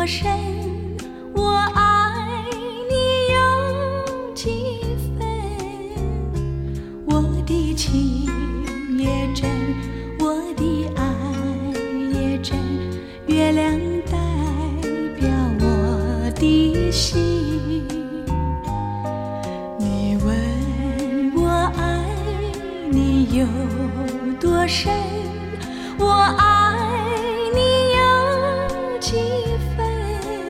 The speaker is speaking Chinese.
多深，我爱你有几分？我的情也真，我的爱也真，月亮代表我的心。你问我爱你有多深，我爱你有几分？